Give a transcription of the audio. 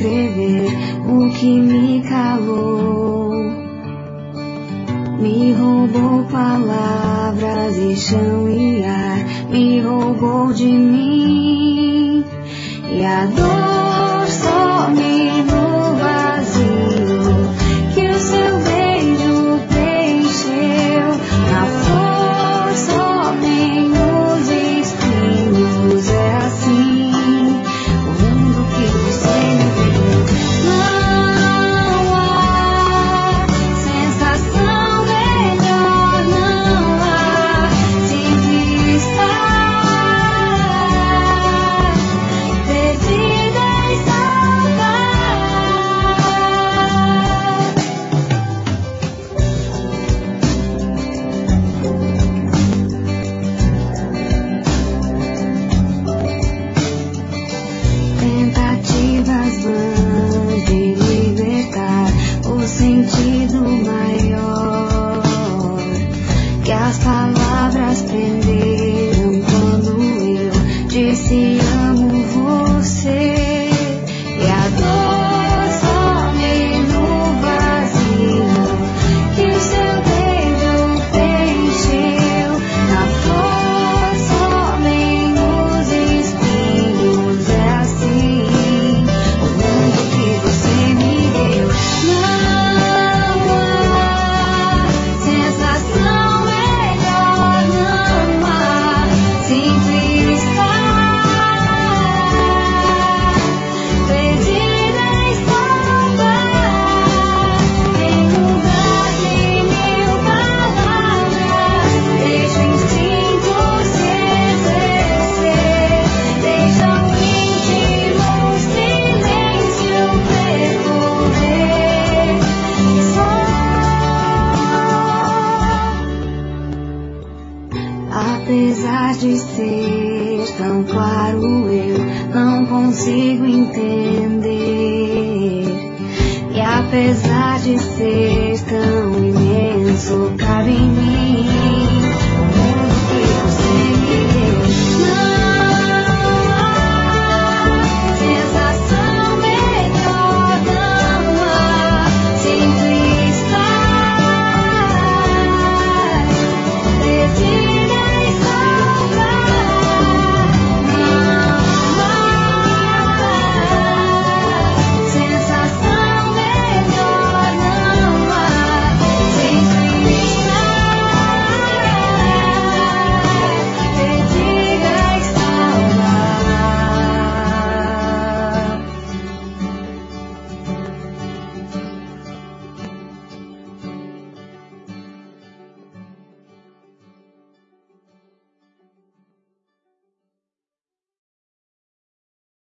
escrever o que me calou. Me roubou palavras e chão e ar, me roubou de mim. E a dor some no vazio que o seu beijo preencheu. Na flor somem os espinhos, é assim o mundo que você me deu. Não há sensação melhor, não há sempre estar perdida e salva. Tentativas vãs de libertar o sentido maior que as palavras prenderam quando eu disse amo você. E a dor some no vazio que o seu beijo preencheu. Na flor somem os espinhos, é assim o mundo que você me deu. Não há sensação melhor, não há sempre estar perdida e salva. Em lugar de mil palavras, deixa o instinto se exercer, deixa o íntimo silêncio percorrer. Apesar de ser tão claro, eu não consigo entender. E apesar de ser tão imenso, cabe em mim o mundo que você me